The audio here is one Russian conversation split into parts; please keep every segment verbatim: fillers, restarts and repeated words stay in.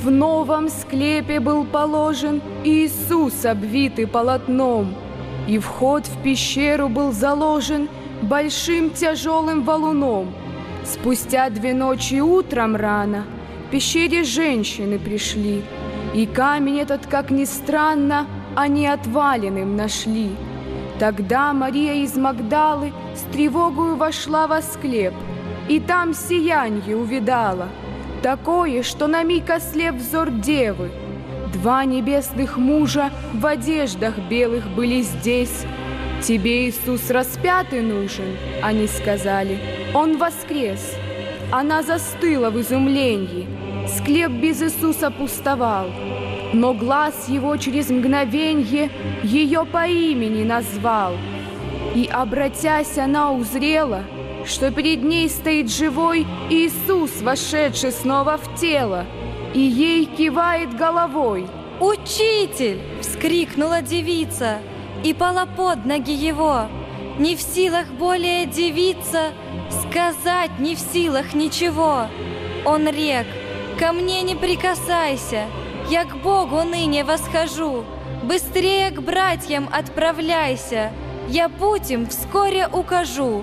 В новом склепе был положен Иисус, обвитый полотном, и вход в пещеру был заложен большим тяжелым валуном. Спустя две ночи утром рано в пещере женщины пришли, и камень этот, как ни странно, они отваленным нашли. Тогда Мария из Магдалы с тревогою вошла во склеп, и там сиянье увидала, такое, что на миг ослеп взор девы. Два небесных мужа в одеждах белых были здесь. «Тебе Иисус распятый нужен», — они сказали. «Он воскрес». Она застыла в изумлении. Склеп без Иисуса пустовал, но глаз его через мгновенье ее по имени назвал. И, обратясь, она узрела, что перед ней стоит живой Иисус, вошедший снова в тело, и ей кивает головой. «Учитель!» — вскрикнула девица и пала под ноги его. Не в силах более девица сказать, не в силах ничего. Он рек: «Ко мне не прикасайся, я к Богу ныне восхожу. Быстрее к братьям отправляйся, я путь им вскоре укажу».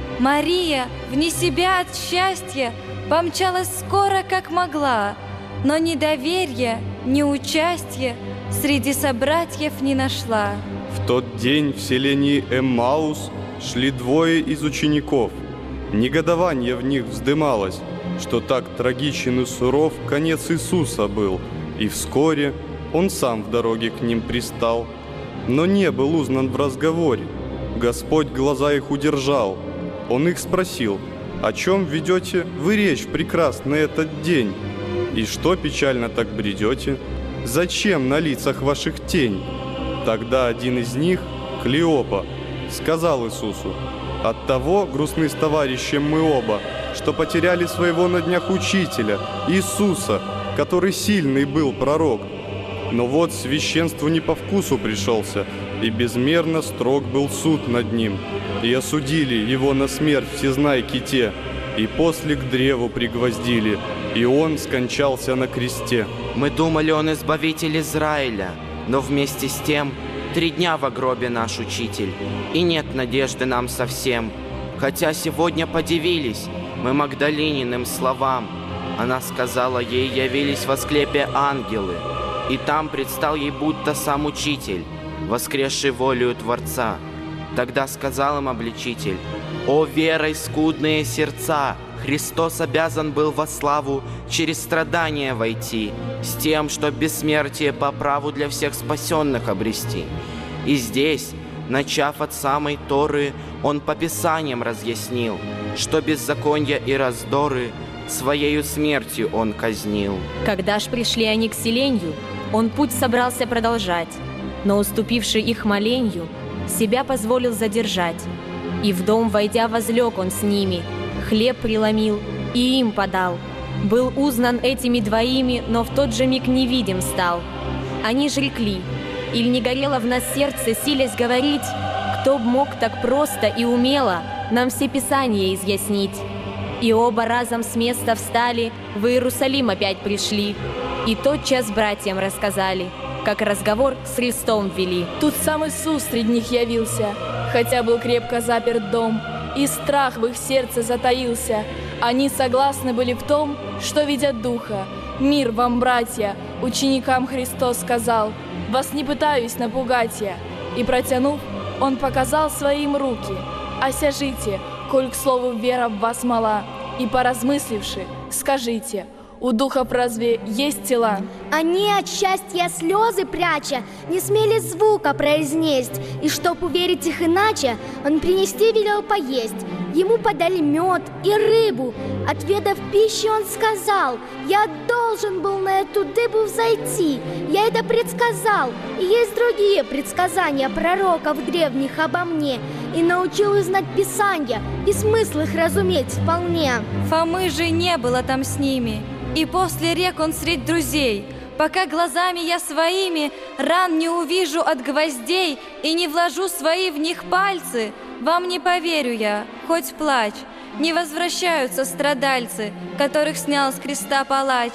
Мария, вне себя от счастья, помчалась скоро, как могла, но ни доверия, ни участия среди собратьев не нашла. В тот день в селении Эммаус шли двое из учеников. Негодование в них вздымалось, что так трагичен и суров конец Иисуса был, и вскоре он сам в дороге к ним пристал, но не был узнан в разговоре. Господь глаза их удержал. Он их спросил: «О чем ведете вы речь в прекрасный этот день? И что печально так бредете? Зачем на лицах ваших тень?» Тогда один из них, Клеопа, сказал Иисусу: «Оттого грустны с товарищем мы оба, что потеряли своего на днях учителя, Иисуса, который сильный был пророк. Но вот священству не по вкусу пришелся, и безмерно строг был суд над ним, и осудили его на смерть всезнайки те, и после к древу пригвоздили, и он скончался на кресте». Мы думали, он избавитель Израиля, но вместе с тем три дня в гробе наш учитель, и нет надежды нам совсем. Хотя сегодня подивились мы Магдалининым словам. Она сказала, ей явились во склепе ангелы, и там предстал ей будто сам учитель, воскресший волею Творца. Тогда сказал им обличитель: «О верой скудные сердца! Христос обязан был во славу через страдания войти, с тем, чтоб бессмертие по праву для всех спасенных обрести. И здесь, начав от самой Торы, он по Писаниям разъяснил, что беззаконья и раздоры своею смертью он казнил». Когда ж пришли они к селенью, он путь собрался продолжать, но, уступивший их моленью, себя позволил задержать. И в дом, войдя, возлег он с ними, хлеб преломил и им подал. Был узнан этими двоими, но в тот же миг невидим стал. Они ж рекли: «Иль не горело в нас сердце, силясь говорить, кто б мог так просто и умело нам все Писания изъяснить?» И оба разом с места встали, в Иерусалим опять пришли, и тотчас братьям рассказали, как разговор с Христом вели. Тут сам Иисус среди них явился, хотя был крепко заперт дом, и страх в их сердце затаился. Они согласны были в том, что видят Духа. «Мир вам, братья!» ученикам Христос сказал: «Вас не пытаюсь напугать я». И, протянув, Он показал своим руки. «Осяжите, коль к слову вера в вас мала, и, поразмысливши, скажите: у духов разве есть тела?» Они от счастья слезы пряча не смели звука произнесть, и чтоб уверить их иначе, он принести велел поесть. Ему подали мед и рыбу. Отведав пищи, он сказал: «Я должен был на эту дыбу взойти. Я это предсказал, и есть другие предсказания пророков древних обо мне, и научил их знать Писания и смысл их разуметь вполне». Фомы же не было там с ними, и после рек он средь друзей: «Пока глазами я своими ран не увижу от гвоздей и не вложу свои в них пальцы, вам не поверю я, хоть плачь. Не возвращаются страдальцы, которых снял с креста палач.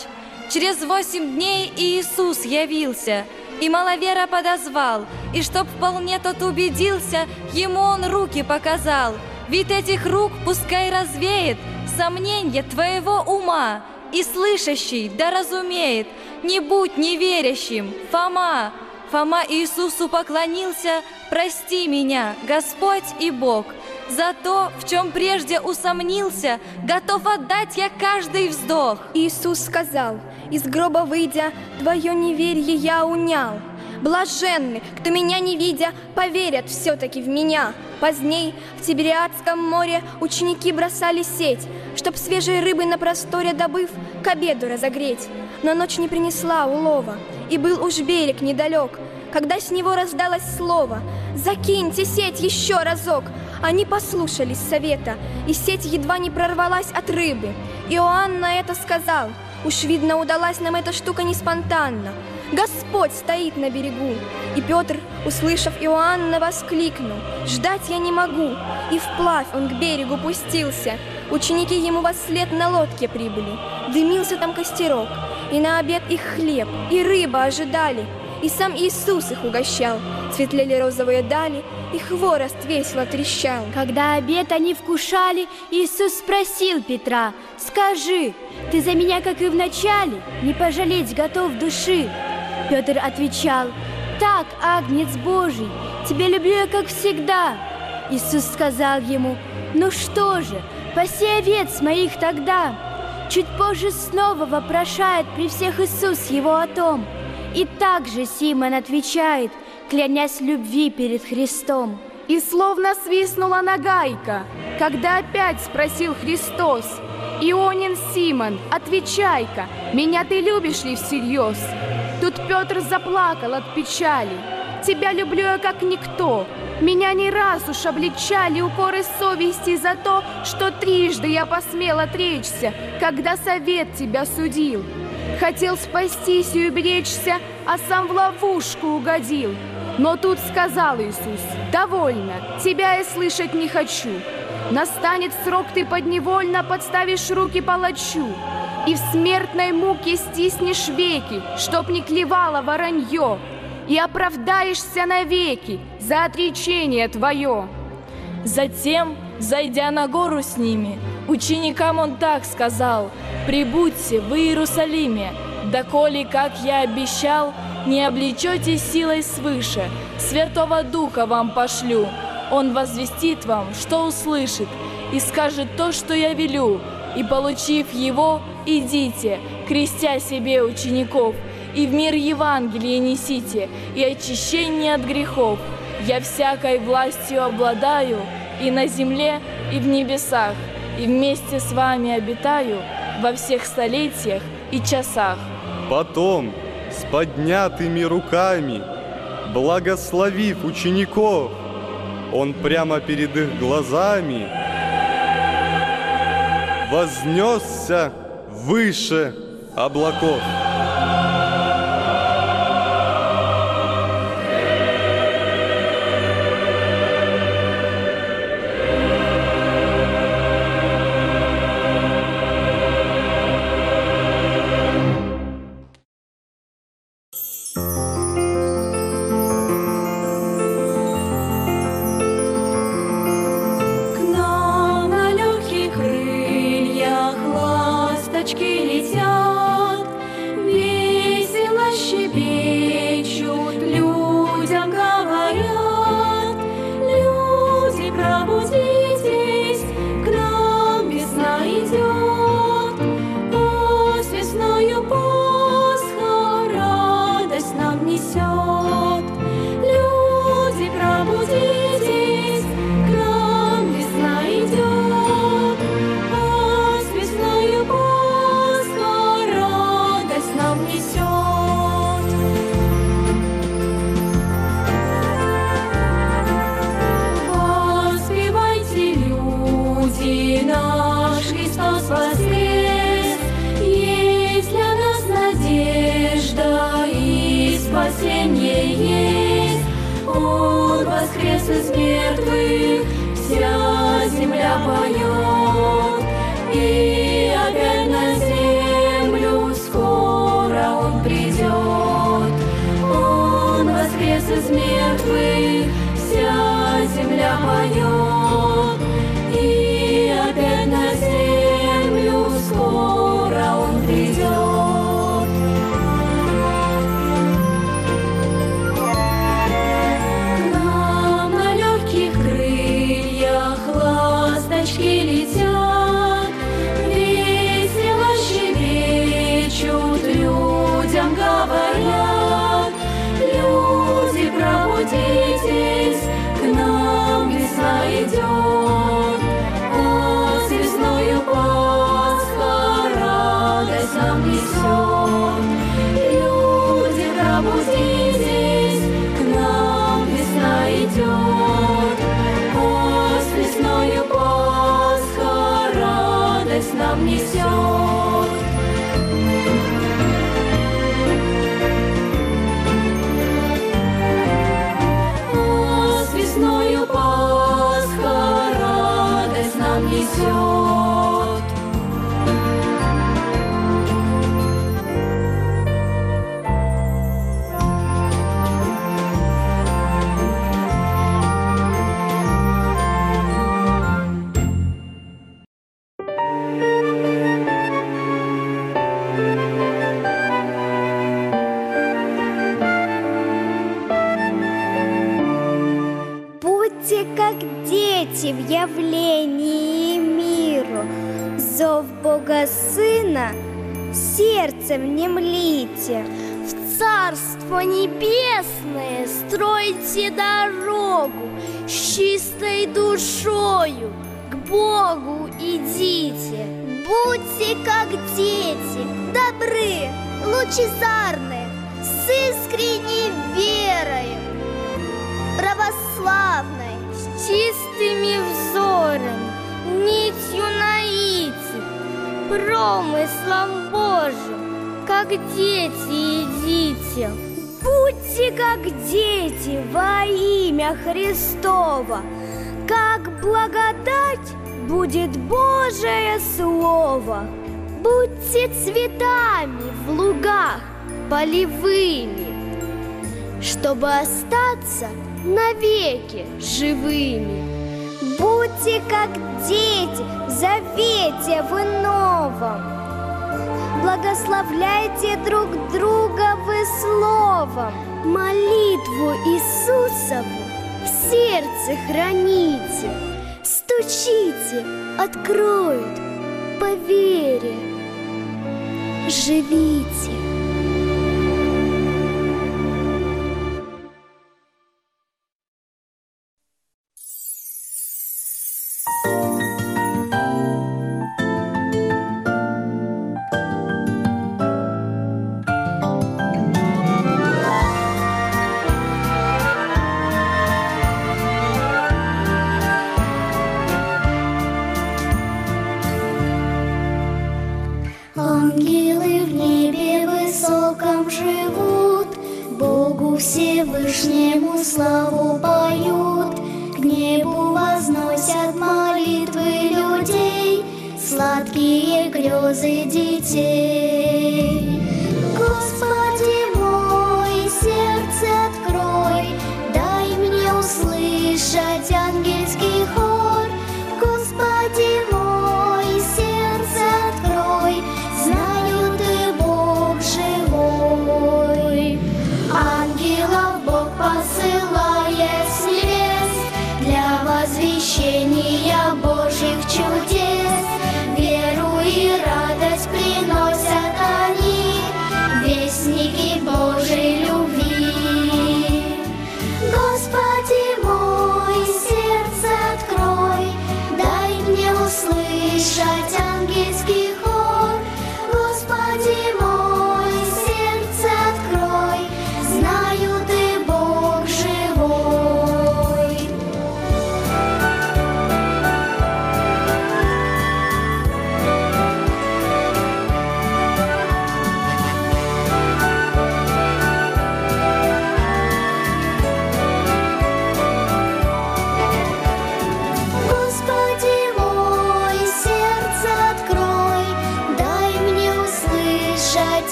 Через восемь дней Иисус явился, и маловера подозвал, и чтоб вполне тот убедился, ему он руки показал. Вид этих рук пускай развеет сомненье твоего ума, и слышащий да разумеет, не будь неверящим, Фома. Фома Иисусу поклонился: прости меня, Господь и Бог, за то, в чем прежде усомнился, готов отдать я каждый вздох. Иисус сказал: из гроба выйдя, твое неверие я унял. Блаженны, кто меня не видя, поверят все-таки в меня. Поздней в Тибериадском море ученики бросали сеть, чтоб свежей рыбы на просторе добыв, к обеду разогреть. Но ночь не принесла улова, и был уж берег недалек, когда с него раздалось слово: «Закиньте сеть еще разок». Они послушались совета, и сеть едва не прорвалась от рыбы. Иоанн на это сказал: уж видно, удалась нам эта штука не спонтанно. Господь стоит на берегу. И Петр, услышав Иоанна, воскликнул: ждать я не могу. И вплавь он к берегу пустился. Ученики ему вослед на лодке прибыли. Дымился там костерок, и на обед их хлеб, и рыба ожидали. И сам Иисус их угощал. Светлели розовые дали, и хворост весело трещал. Когда обед они вкушали, Иисус спросил Петра: «Скажи, ты за меня, как и в начале, не пожалеть готов души?» Петр отвечал: «Так, Агнец Божий, тебя люблю я, как всегда». Иисус сказал ему: «Ну что же, паси овец моих тогда». Чуть позже снова вопрошает при всех Иисус его о том. И также Симон отвечает, клянясь любви перед Христом. И словно свистнула нагайка, когда опять спросил Христос: «Ионин Симон, отвечай-ка, меня ты любишь ли всерьез?» Тут Петр заплакал от печали: «Тебя люблю я, как никто. Меня не раз уж обличали укоры совести за то, что трижды я посмел отречься, когда совет тебя судил. Хотел спастись и уберечься, а сам в ловушку угодил. Но тут сказал Иисус: довольно, тебя я слышать не хочу. Настанет срок, ты подневольно подставишь руки палачу, и в смертной муке стиснешь веки, чтоб не клевало воронье, и оправдаешься навеки за отречение твое». Затем, зайдя на гору с ними, ученикам он так сказал: «Прибудьте в Иерусалиме, доколе, как я обещал, не облечетесь силой свыше, Святого Духа вам пошлю. Он возвестит вам, что услышит, и скажет то, что я велю. И, получив его, идите, крестя себе учеников, и в мир Евангелие несите, и очищение от грехов. Я всякой властью обладаю, и на земле, и в небесах, и вместе с вами обитаю во всех столетиях и часах». Потом, с поднятыми руками, благословив учеников, он прямо перед их глазами вознесся выше облаков. Из мертвых вся земля поет, и опять на землю сходит. из мертвых вся земля поет, и опять на землю скоро он придет. К нам на легких крыльях ласточки летят, весело щебечут, людям говорят: люди, пробудитесь, к нам весна идет. О, с весною Пасха радость нам несет. Люди, пробудитесь, к нам весна идет. О, с весною Пасха радость нам несет. О, с весною Пасха радость нам несет. Будьте как дети в явлении миру, зов Бога Сына сердцем внемлите. В Царство Небесное стройте дорогу, с чистой душою к Богу идите. Будьте как дети, добры, лучезарны, с искренней верою, православной, с чистыми взорами, нитью наите, промыслом Божьим, как дети идите. Будьте как дети во имя Христово, как благодать будет Божие Слово. Будьте цветами в лугах полевыми, чтобы остаться навеки живыми. Будьте как дети в завете вы новом, благословляйте друг друга вы словом. Молитву Иисусову в сердце храните, стучите, откроют, по вере живите. Ангелы в небе высоком живут, Богу Всевышнему славу поют, к небу возносят молитвы людей, сладкие грезы детей. Господи,